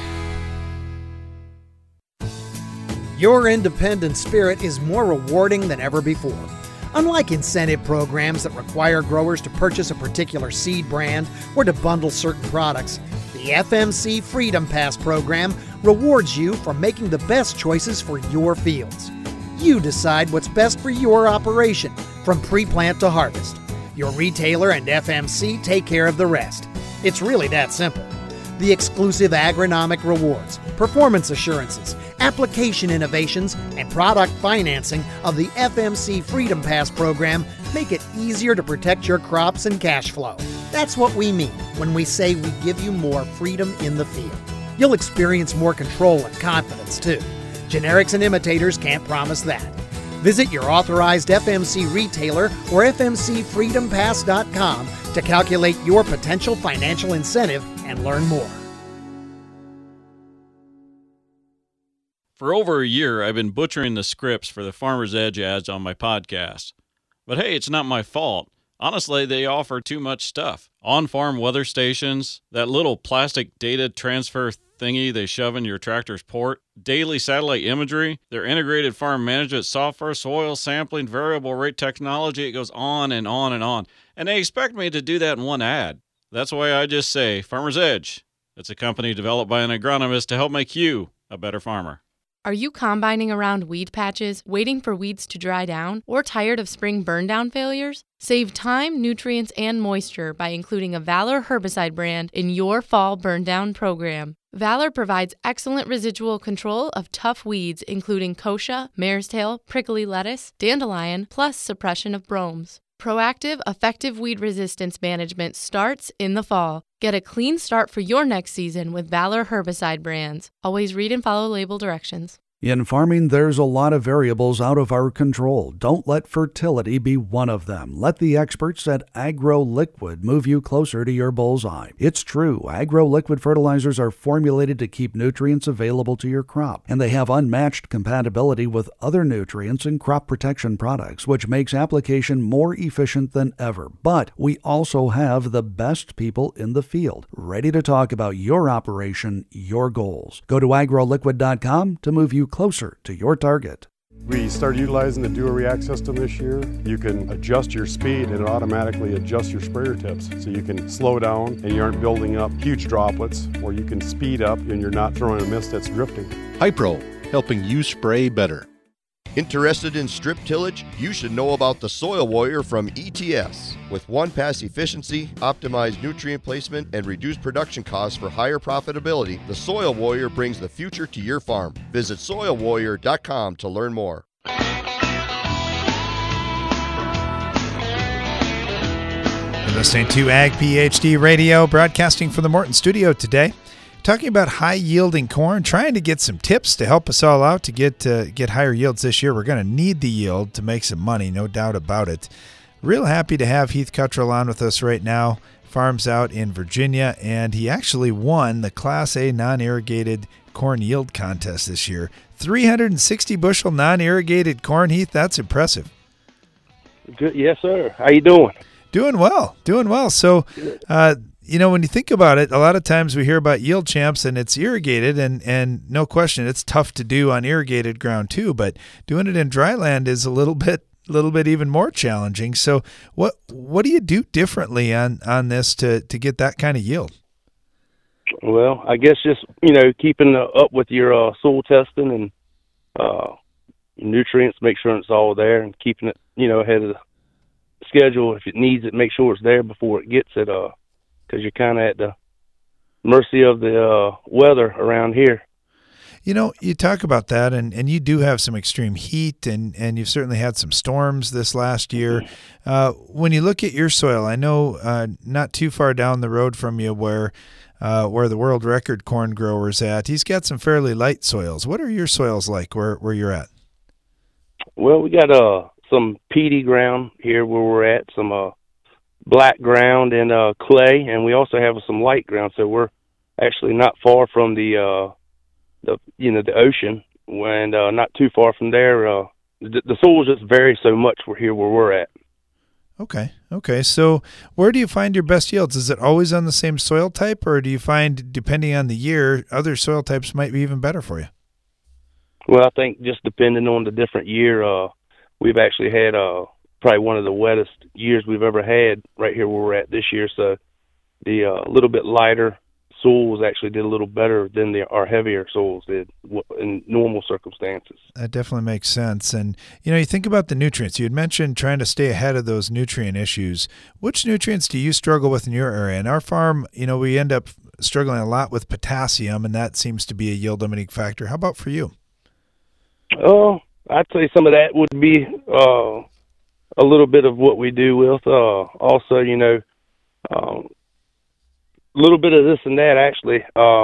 Your independent spirit is more rewarding than ever before. Unlike incentive programs that require growers to purchase a particular seed brand or to bundle certain products, the FMC Freedom Pass program rewards you for making the best choices for your fields. You decide what's best for your operation, from pre-plant to harvest. Your retailer and FMC take care of the rest. It's really that simple. The exclusive agronomic rewards, performance assurances, application innovations, and product financing of the FMC Freedom Pass program make it easier to protect your crops and cash flow. That's what we mean when we say we give you more freedom in the field. You'll experience more control and confidence, too. Generics and imitators can't promise that. Visit your authorized FMC retailer or FMCFreedomPass.com to calculate your potential financial incentive and learn more. For over a year, I've been butchering the scripts for the Farmer's Edge ads on my podcast. But hey, it's not my fault. Honestly, they offer too much stuff. On-farm weather stations, that little plastic data transfer thingy they shove in your tractor's port, daily satellite imagery, their integrated farm management software, soil sampling, variable rate technology, it goes on and on and on. And they expect me to do that in one ad. That's why I just say Farmer's Edge. It's a company developed by an agronomist to help make you a better farmer. Are you combining around weed patches, waiting for weeds to dry down, or tired of spring burn-down failures? Save time, nutrients, and moisture by including a Valor herbicide brand in your fall burn-down program. Valor provides excellent residual control of tough weeds including kochia, mare's tail, prickly lettuce, dandelion, plus suppression of bromes. Proactive, effective weed resistance management starts in the fall. Get a clean start for your next season with Valor herbicide brands. Always read and follow label directions. In farming, there's a lot of variables out of our control. Don't let fertility be one of them. Let the experts at AgroLiquid move you closer to your bullseye. It's true, AgroLiquid fertilizers are formulated to keep nutrients available to your crop, and they have unmatched compatibility with other nutrients and crop protection products, which makes application more efficient than ever. But we also have the best people in the field, ready to talk about your operation, your goals. Go to agroliquid.com to move you closer to your target. We started utilizing the Dual React system this year. You can adjust your speed and it automatically adjusts your sprayer tips. So you can slow down and you aren't building up huge droplets, or you can speed up and you're not throwing a mist that's drifting. Hypro, helping you spray better. Interested in strip tillage? You should know about the Soil Warrior from ETS. With one-pass efficiency, optimized nutrient placement, and reduced production costs for higher profitability, the Soil Warrior brings the future to your farm. Visit soilwarrior.com to learn more. You're listening to Ag PhD Radio, broadcasting from the Morton studio today. Talking about high-yielding corn, trying to get some tips to help us all out to get higher yields this year. We're going to need the yield to make some money, no doubt about it. Real happy to have Heath Cuttrell on with us right now. Farms out in Virginia, and he actually won the Class A non-irrigated corn yield contest this year. 360 bushel non-irrigated corn, Heath. That's impressive. Good, yes, sir. How you doing? Doing well. So, when you think about it, a lot of times we hear about yield champs and it's irrigated, and no question, it's tough to do on irrigated ground too, but doing it in dry land is a little bit even more challenging. So what do you do differently on this to get that kind of yield? Well, I guess just, keeping up with your soil testing and nutrients, make sure it's all there, and keeping it, ahead of the schedule. If it needs it, make sure it's there before it gets it, because you're kind of at the mercy of the weather around here. You talk about that, and you do have some extreme heat, and you've certainly had some storms this last year. When you look at your soil, I know not too far down the road from you where the world record corn grower's at, he's got some fairly light soils. What are your soils like where you're at? Well, we got some peaty ground here where we're at, some black ground and clay, and we also have some light ground, so we're actually not far from the ocean, and not too far from there. The soils just vary so much where we're at. Okay. So where do you find your best yields? Is it always on the same soil type, or do you find, depending on the year, other soil types might be even better for you? Well, I think just depending on the different year, we've actually had probably one of the wettest years we've ever had right here where we're at this year. So the little bit lighter soils actually did a little better than our heavier soils did in normal circumstances. That definitely makes sense. And, you think about the nutrients. You had mentioned trying to stay ahead of those nutrient issues. Which nutrients do you struggle with in your area? In our farm, we end up struggling a lot with potassium, and that seems to be a yield limiting factor. How about for you? I'd say some of that would be a little bit of what we do with. Also, a little bit of this and that, actually.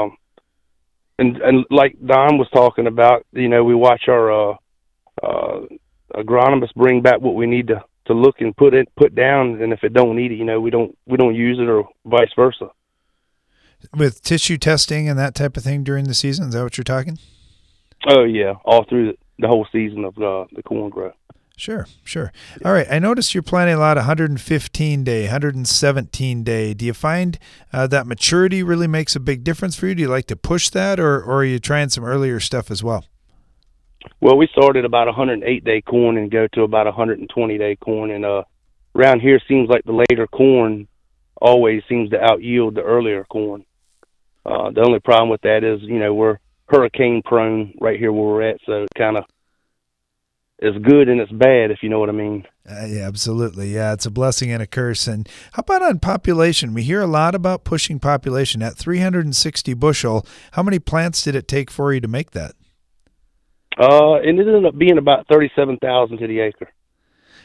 And like Don was talking about, we watch our agronomists bring back what we need to look and put down, and if it don't need it, we don't use it, or vice versa. With tissue testing and that type of thing during the season, is that what you're talking? Oh yeah, all through the whole season of the corn grow. Sure. All right. I noticed you're planting a lot of 115-day, 117-day. Do you find that maturity really makes a big difference for you? Do you like to push that, or are you trying some earlier stuff as well? Well, we started about 108-day corn and go to about 120-day corn. And around here, it seems like the later corn always seems to out-yield the earlier corn. The only problem with that is, we're hurricane-prone right here where we're at, so it kind of it's good and it's bad, if you know what I mean. Yeah, absolutely. Yeah, it's a blessing and a curse. And how about on population? We hear a lot about pushing population. At 360 bushel, how many plants did it take for you to make that? It ended up being about 37,000 to the acre.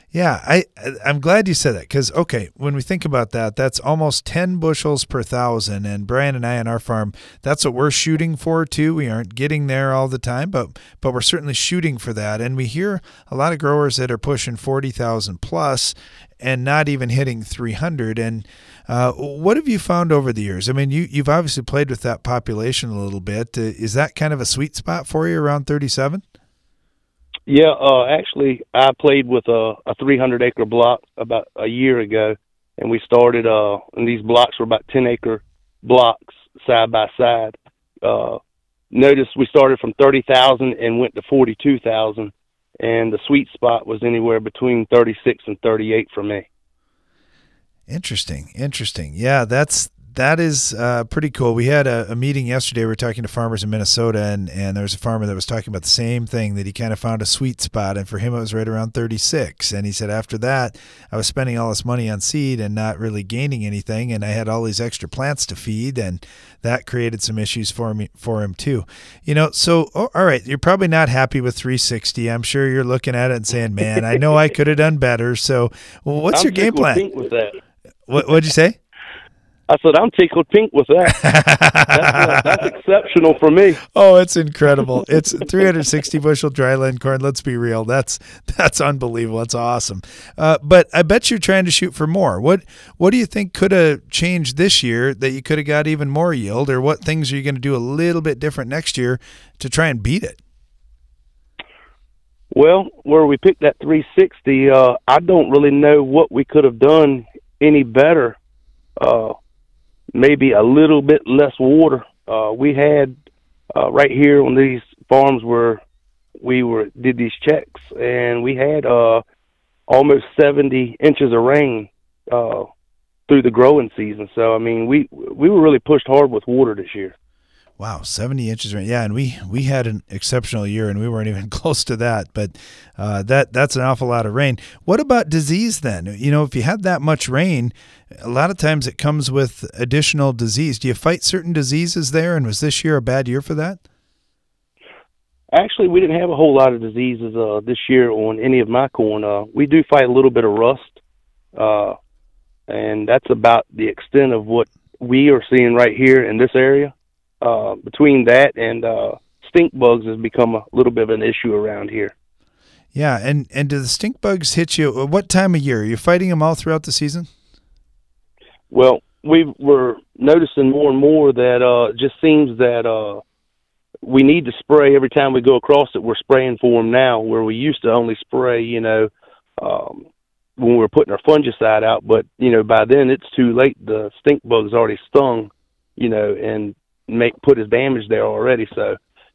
Yeah, I'm glad you said that because, okay, when we think about that, that's almost 10 bushels per 1,000. And Brian and I on our farm, that's what we're shooting for too. We aren't getting there all the time, but we're certainly shooting for that. And we hear a lot of growers that are pushing 40,000 plus and not even hitting 300. And what have you found over the years? I mean, you've obviously played with that population a little bit. Is that kind of a sweet spot for you around 37? Yeah, actually, I played with a 300-acre block about a year ago, and we started, and these blocks were about 10-acre blocks side by side. Notice we started from 30,000 and went to 42,000, and the sweet spot was anywhere between 36 and 38 for me. Interesting. Yeah, that is pretty cool. We had a meeting yesterday. We were talking to farmers in Minnesota, and there was a farmer that was talking about the same thing, that he kind of found a sweet spot, and for him it was right around 36. And he said, after that, I was spending all this money on seed and not really gaining anything, and I had all these extra plants to feed, and that created some issues for him too. So, all right, you're probably not happy with 360. I'm sure you're looking at it and saying, man, I know I could have done better. So, what's your game plan? I'm tickled pink with that. What'd you say? I said, I'm tickled pink with that. That's exceptional for me. Oh, it's incredible. It's 360 bushel dryland corn. Let's be real. That's unbelievable. That's awesome. But I bet you're trying to shoot for more. What do you think could have changed this year that you could have got even more yield, or what things are you going to do a little bit different next year to try and beat it? Well, where we picked that 360, I don't really know what we could have done any better. Maybe a little bit less water. We had right here on these farms where we did these checks, and we had almost 70 inches of rain through the growing season. So I mean, we were really pushed hard with water this year. Wow, 70 inches rain. Yeah, and we had an exceptional year, and we weren't even close to that. But that's an awful lot of rain. What about disease then? If you had that much rain, a lot of times it comes with additional disease. Do you fight certain diseases there, and was this year a bad year for that? Actually, we didn't have a whole lot of diseases this year on any of my corn. We do fight a little bit of rust, and that's about the extent of what we are seeing right here in this area. Between that and stink bugs has become a little bit of an issue around here. Yeah, and do the stink bugs hit you? What time of year? Are you fighting them all throughout the season? Well, we're noticing more and more that it just seems that we need to spray every time we go across it. We're spraying for them now, where we used to only spray, when we were putting our fungicide out. But, by then it's too late. The stink bug's already stung, and put his damage there already. So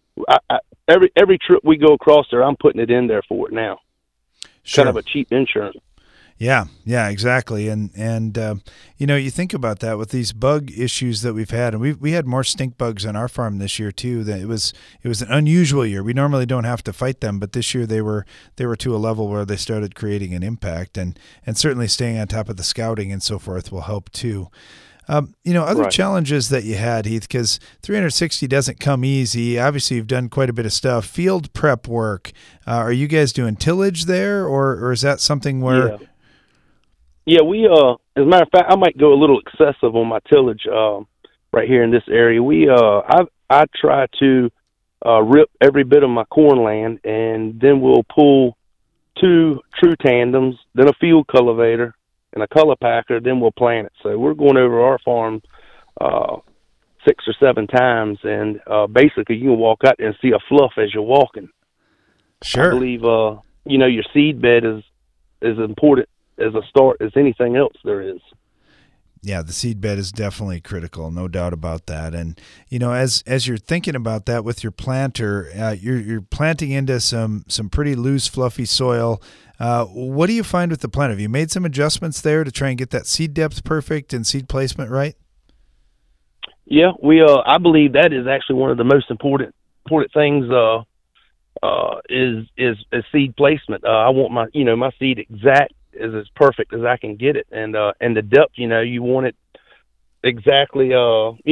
every trip we go across there, I'm putting it in there for it now. Sure. Kind of a cheap insurance. Yeah, exactly. And you think about that with these bug issues that we've had, and we had more stink bugs on our farm this year too. That it was an unusual year. We normally don't have to fight them, but this year they were to a level where they started creating an impact, and certainly staying on top of the scouting and so forth will help too. Other Right. challenges that you had, Heath, because 360 doesn't come easy. Obviously, you've done quite a bit of stuff. Field prep work. Are you guys doing tillage there, or is that something where? Yeah, we as a matter of fact, I might go a little excessive on my tillage right here in this area. I try to rip every bit of my corn land, and then we'll pull 2 true tandems, then a field cultivator and a color packer, then we'll plant it. So we're going over our farm 6 or 7 times, and basically you can walk out there and see a fluff as you're walking. Sure. I believe your seed bed is as important as a start as anything else there is. Yeah, the seed bed is definitely critical, no doubt about that. And as you're thinking about that with your planter, you're planting into some pretty loose, fluffy soil. What do you find with the planter? Have you made some adjustments there to try and get that seed depth perfect and seed placement right? Yeah, I believe that is actually one of the most important things. Is seed placement. I want my seed exact as perfect as I can get it, and the depth. You want it exactly.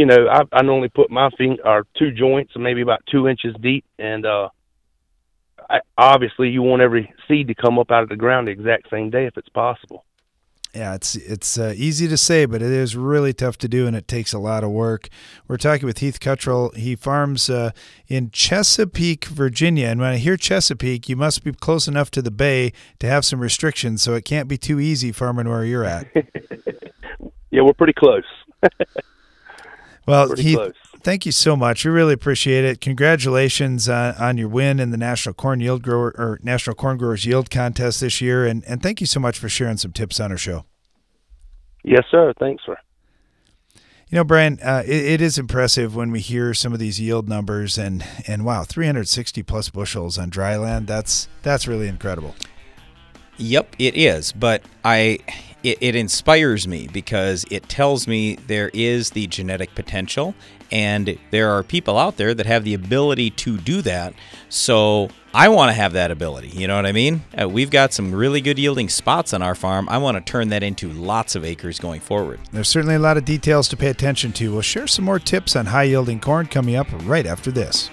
I normally put my 2 joints, maybe about 2 inches deep, and obviously you want every seed to come up out of the ground the exact same day if it's possible. Yeah, it's easy to say, but it is really tough to do, and it takes a lot of work. We're talking with Heath Cuttrell. He farms in Chesapeake, Virginia, and when I hear Chesapeake, you must be close enough to the bay to have some restrictions, so it can't be too easy farming where you're at. Yeah, we're pretty close. Well, Heath, thank you so much. We really appreciate it. Congratulations on your win in the National Corn Growers Yield Contest this year, and thank you so much for sharing some tips on our show. Yes, sir. Thanks, sir. You know, Brian, it is impressive when we hear some of these yield numbers, and wow, 360 plus bushels on dry land. That's really incredible. Yep, it is. But it inspires me because it tells me there is the genetic potential, and there are people out there that have the ability to do that. So I want to have that ability. You know what I mean? We've got some really good yielding spots on our farm. I want to turn that into lots of acres going forward. There's certainly a lot of details to pay attention to. We'll share some more tips on high yielding corn coming up right after this.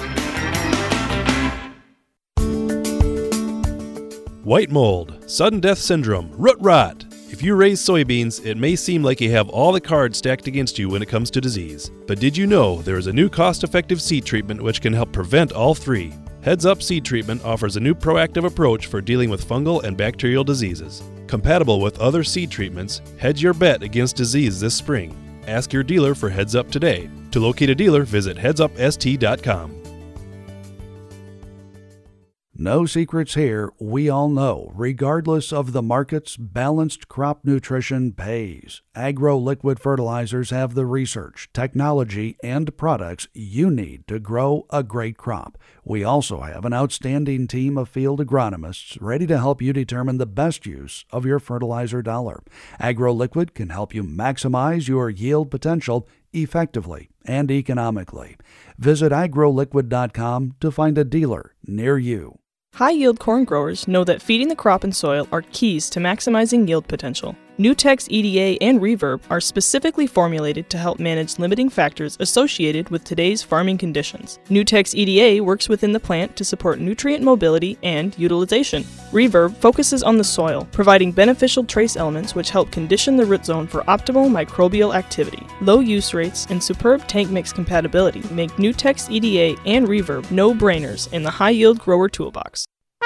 White mold, sudden death syndrome, root rot. If you raise soybeans, it may seem like you have all the cards stacked against you when it comes to disease. But did you know there is a new cost-effective seed treatment which can help prevent all three? Heads Up Seed Treatment offers a new proactive approach for dealing with fungal and bacterial diseases. Compatible with other seed treatments, hedge your bet against disease this spring. Ask your dealer for Heads Up today. To locate a dealer, visit headsupst.com. No secrets here, we all know, regardless of the markets, balanced crop nutrition pays. Agro Liquid Fertilizers have the research, technology, and products you need to grow a great crop. We also have an outstanding team of field agronomists ready to help you determine the best use of your fertilizer dollar. Agro Liquid can help you maximize your yield potential effectively and economically. Visit agroliquid.com to find a dealer near you. High-yield corn growers know that feeding the crop and soil are keys to maximizing yield potential. Nutex EDA and Reverb are specifically formulated to help manage limiting factors associated with today's farming conditions. Nutex EDA works within the plant to support nutrient mobility and utilization. Reverb focuses on the soil, providing beneficial trace elements which help condition the root zone for optimal microbial activity. Low use rates and superb tank mix compatibility make Nutex EDA and Reverb no-brainers in the high-yield grower toolbox.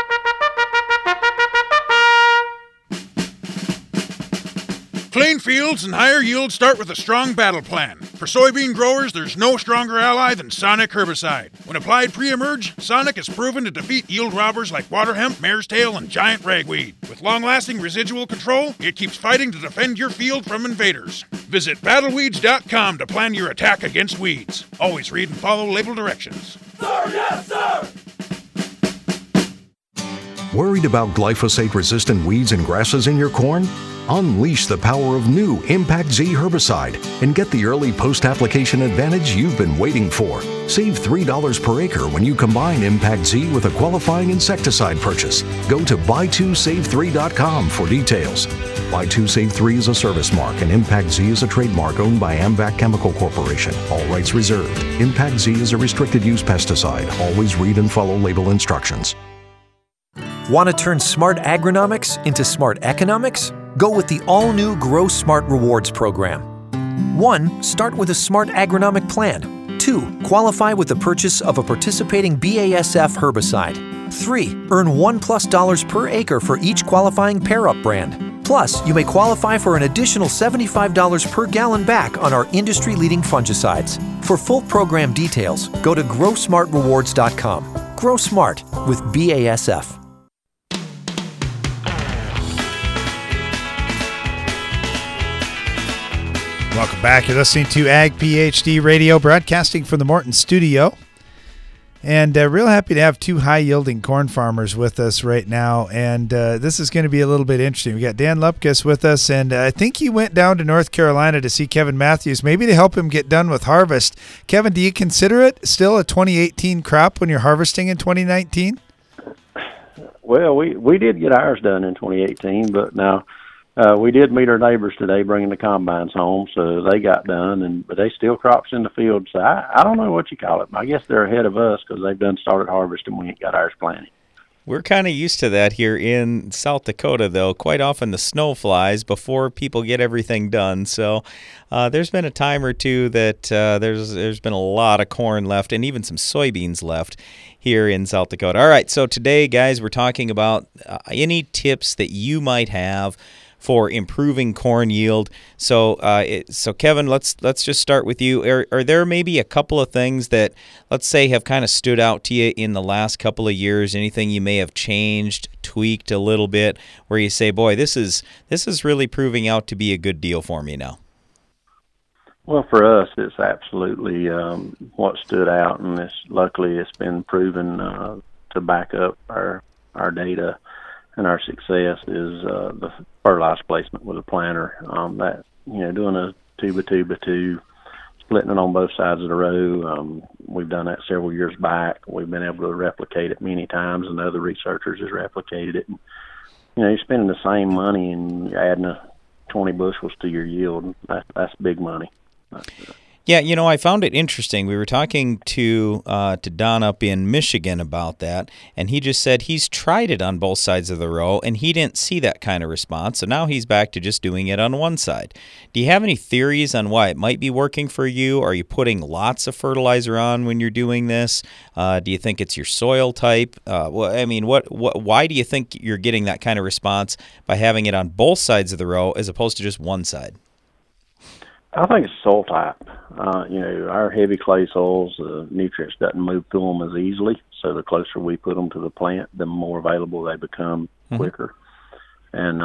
Clean fields and higher yields start with a strong battle plan. For soybean growers, there's no stronger ally than Sonic herbicide. When applied pre-emerge, Sonic is proven to defeat yield robbers like water hemp, mare's tail, and giant ragweed. With long-lasting residual control, it keeps fighting to defend your field from invaders. Visit battleweeds.com to plan your attack against weeds. Always read and follow label directions. Sir, yes, sir! Worried about glyphosate-resistant weeds and grasses in your corn? Unleash the power of new Impact Z herbicide and get the early post-application advantage you've been waiting for. Save $3 per acre when you combine Impact Z with a qualifying insecticide purchase. Go to buy2save3.com for details. Buy2Save3 is a service mark and Impact Z is a trademark owned by Amvac Chemical Corporation. All rights reserved. Impact Z is a restricted use pesticide. Always read and follow label instructions. Want to turn smart agronomics into smart economics? Go with the all-new Grow Smart Rewards program. 1. Start with a smart agronomic plan. 2. Qualify with the purchase of a participating BASF herbicide. 3. Earn $1+ per acre for each qualifying pair-up brand. Plus, you may qualify for an additional $75 per gallon back on our industry-leading fungicides. For full program details, go to growsmartrewards.com. Grow Smart with BASF. Welcome back. You're listening to Ag PhD Radio, broadcasting from the Morton studio. And real happy to have two high-yielding corn farmers with us right now. And this is going to be a little bit interesting. We got Dan Lupkus with us, and I think he went down to North Carolina to see Kevin Matthews, maybe to help him get done with harvest. Kevin, do you consider it still a 2018 crop when you're harvesting in 2019? Well, we did get ours done in 2018, but now we did meet our neighbors today bringing the combines home, so they got done, but they still crops in the field. So I don't know what you call it. I guess they're ahead of us because they've done started harvesting. We ain't got ours planted. We're kind of used to that here in South Dakota, though. Quite often the snow flies before people get everything done. So there's been a time or two that there's been a lot of corn left and even some soybeans left here in South Dakota. All right, so today, guys, we're talking about any tips that you might have for improving corn yield. So, Kevin, let's just start with you. Are there maybe a couple of things that, let's say, have kind of stood out to you in the last couple of years? Anything you may have changed, tweaked a little bit, where you say, "Boy, this is really proving out to be a good deal for me now"? Well, for us, it's absolutely what stood out, and luckily it's been proven to back up our data. And our success is the fertilizer placement with a planter. That doing a 2x2x2, splitting it on both sides of the row. We've done that several years back. We've been able to replicate it many times, and other researchers have replicated it. And, you're spending the same money and you're adding 20 bushels to your yield. That's big money. Yeah, I found it interesting. We were talking to Don up in Michigan about that, and he just said he's tried it on both sides of the row, and he didn't see that kind of response, so now he's back to just doing it on one side. Do you have any theories on why it might be working for you? Are you putting lots of fertilizer on when you're doing this? Do you think it's your soil type? Why do you think you're getting that kind of response by having it on both sides of the row as opposed to just one side? I think it's soil type. Our heavy clay soils, the nutrients doesn't move through them as easily. So the closer we put them to the plant, the more available they become quicker. And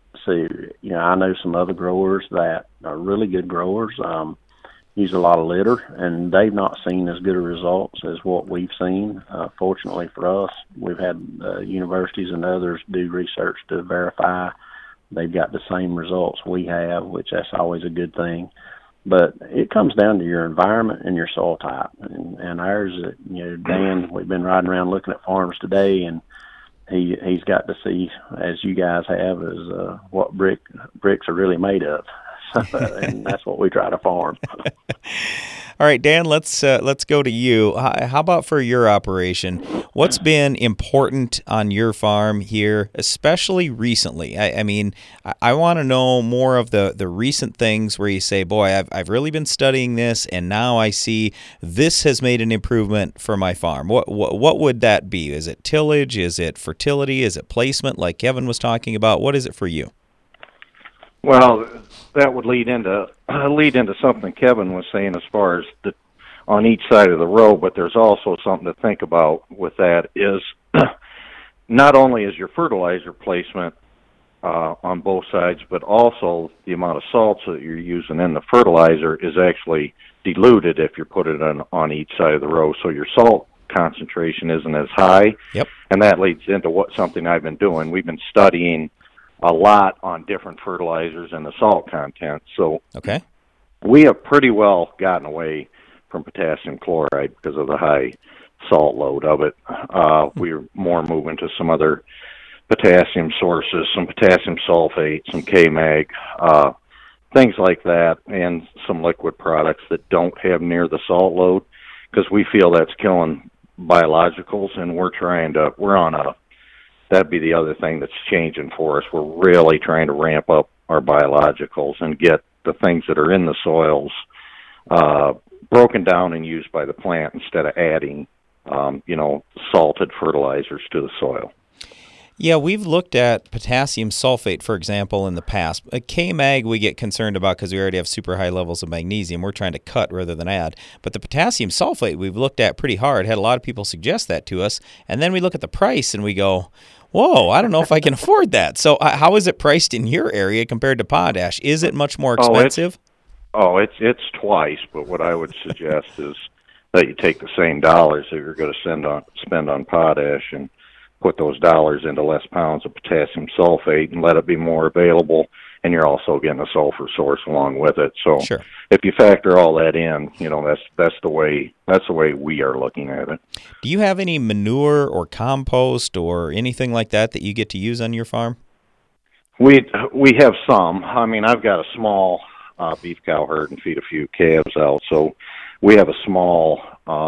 I know some other growers that are really good growers, use a lot of litter, and they've not seen as good a results as what we've seen. Fortunately for us, we've had universities and others do research to verify they've got the same results we have, which that's always a good thing. But it comes down to your environment and your soil type. And ours, Dan, we've been riding around looking at farms today, and he's got to see, as you guys have, is what bricks are really made of. And that's what we try to farm. All right, Dan, let's go to you. How about for your operation? What's been important on your farm here, especially recently? I want to know more of the recent things where you say, boy, I've really been studying this, and now I see this has made an improvement for my farm. What would that be? Is it tillage? Is it fertility? Is it placement like Kevin was talking about? What is it for you? Well, that would lead into something Kevin was saying as far as on each side of the row, but there's also something to think about with that is not only is your fertilizer placement on both sides, but also the amount of salts that you're using in the fertilizer is actually diluted if you put it on each side of the row, so your salt concentration isn't as high. Yep. And that leads into something I've been doing. We've been studying a lot on different fertilizers and the salt content. So okay, we have pretty well gotten away from potassium chloride because of the high salt load of it. We're more moving to some other potassium sources, some potassium sulfate, some K-Mag, things like that, and some liquid products that don't have near the salt load, because we feel that's killing biologicals, and that'd be the other thing that's changing for us. We're really trying to ramp up our biologicals and get the things that are in the soils broken down and used by the plant instead of adding, salted fertilizers to the soil. Yeah, we've looked at potassium sulfate, for example, in the past. K-Mag we get concerned about because we already have super high levels of magnesium. We're trying to cut rather than add. But the potassium sulfate we've looked at pretty hard. Had a lot of people suggest that to us. And then we look at the price and we go, whoa, I don't know if I can afford that. So how is it priced in your area compared to potash? Is it much more expensive? It's twice, but what I would suggest is that you take the same dollars that you're going to spend on potash and put those dollars into less pounds of potassium sulfate and let it be more available, and you're also getting a sulfur source along with it. So sure. If you factor all that in, that's the way we are looking at it. Do you have any manure or compost or anything like that you get to use on your farm? We have some. I've got a small beef cow herd and feed a few calves out, so we have a small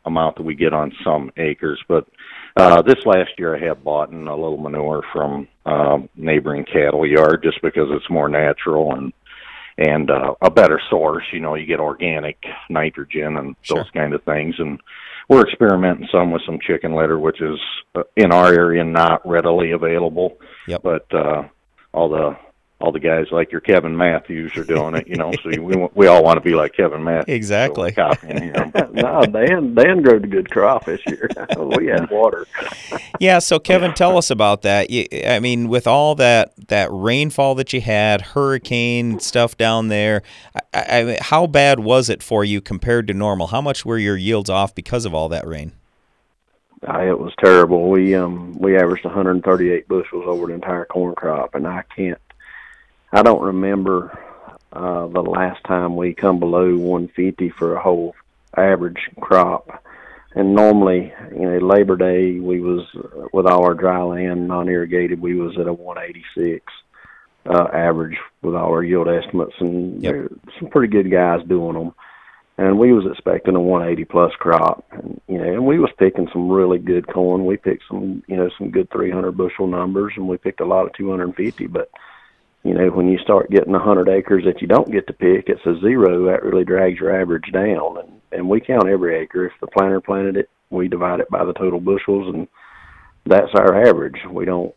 amount that we get on some acres. But this last year I have bought in a little manure from neighboring cattle yard just because it's more natural and a better source. You know, you get organic nitrogen and those kind of things. And we're experimenting some with some chicken litter, which is in our area not readily available. Yep. But all the guys like your Kevin Matthews are doing it, you know. So we all want to be like Kevin Matthews. Exactly. So copying him. No, Dan grew a good crop this year. We had water. Yeah. So Kevin, tell us about that. I mean, with all that rainfall that you had, hurricane stuff down there, I mean, how bad was it for you compared to normal? How much were your yields off because of all that rain? It was terrible. We averaged 138 bushels over the entire corn crop, and I don't remember the last time we come below 150 for a whole average crop. And normally, you know, Labor Day, we was, with all our dry land, non-irrigated, we was at a 186 average with all our yield estimates, and there were some pretty good guys doing them. And we was expecting a 180-plus crop, and, you know, and we was picking some really good corn. We picked some good 300-bushel numbers, and we picked a lot of 250, but you know, when you start getting 100 acres that you don't get to pick, it's a zero. That really drags your average down. And we count every acre. If the planter planted it, we divide it by the total bushels, and that's our average. We don't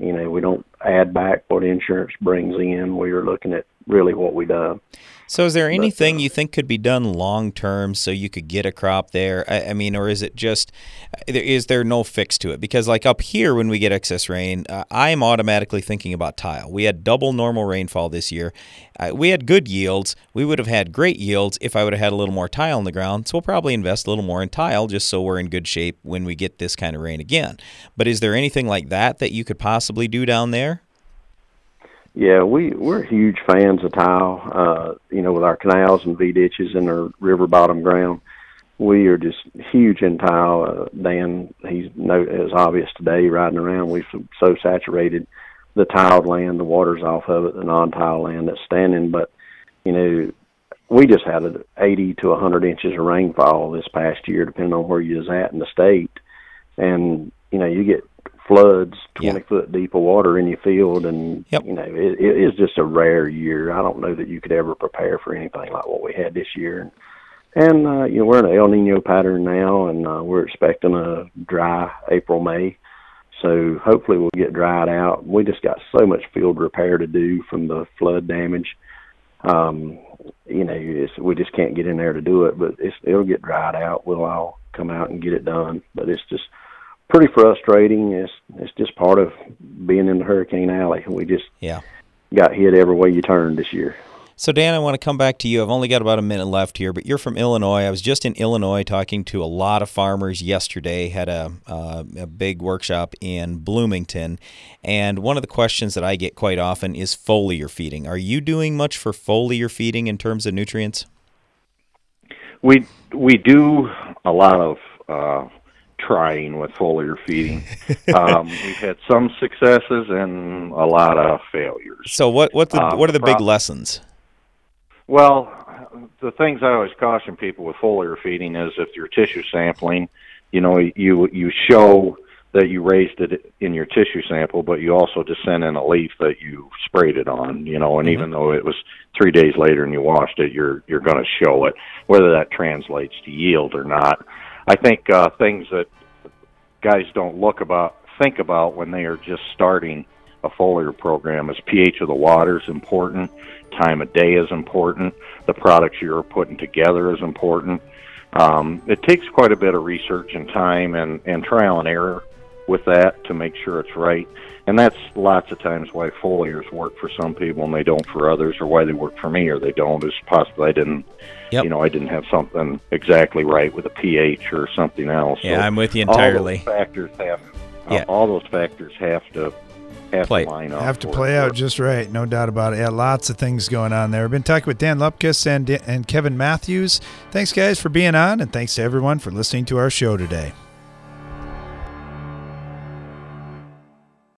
add back what insurance brings in. We are looking at really what we done. So is there anything you think could be done long-term so you could get a crop there? I mean, or is it just, is there no fix to it? Because like up here when we get excess rain, I'm automatically thinking about tile. We had double normal rainfall this year. We had good yields. We would have had great yields if I would have had a little more tile in the ground. So we'll probably invest a little more in tile just so we're in good shape when we get this kind of rain again. But is there anything like that you could possibly do down there? Yeah, we're huge fans of tile. You know, with our canals and V-ditches and our river bottom ground, we are just huge in tile. Dan, it's obvious today riding around, we've so saturated the tiled land, the water's off of it, the non-tile land that's standing. But, you know, we just had 80 to 100 inches of rainfall this past year, depending on where you was at in the state. And, you know, you get floods 20 foot deep of water in your field, and you know, it is just a rare year. I don't know that you could ever prepare for anything like what we had this year. And you know, we're in an El Nino pattern now, and we're expecting a dry April, May. So hopefully we'll get dried out. We just got so much field repair to do from the flood damage. You know, we just can't get in there to do it, but it'll get dried out. We'll all come out and get it done. But it's just pretty frustrating. It's just part of being in the Hurricane Alley. We just got hit every way you turn this year. So, Dan, I want to come back to you. I've only got about a minute left here, but you're from Illinois. I was just in Illinois talking to a lot of farmers yesterday, had a big workshop in Bloomington, and one of the questions that I get quite often is foliar feeding. Are you doing much for foliar feeding in terms of nutrients? We do a lot of trying with foliar feeding. We've had some successes and a lot of failures. So what are the big lessons? Well, the things I always caution people with foliar feeding is if you're tissue sampling, you know, you show that you raised it in your tissue sample, but you also just sent in a leaf that you sprayed it on, you know, and even though it was 3 days later and you washed it, you're going to show it, whether that translates to yield or not. I think things that guys don't think about when they are just starting a foliar program is pH of the water is important, time of day is important, the products you're putting together is important. It takes quite a bit of research and time and trial and error with that to make sure it's right. And that's lots of times why foliars work for some people and they don't for others, or why they work for me or they don't. Is possibly I didn't have something exactly right with a pH or something else. Yeah, so I'm with you entirely. All those factors have to line up. Have to play out just right, no doubt about it. Yeah, lots of things going on there. We've been talking with Dan Lupkus and Kevin Matthews. Thanks, guys, for being on, and thanks to everyone for listening to our show today.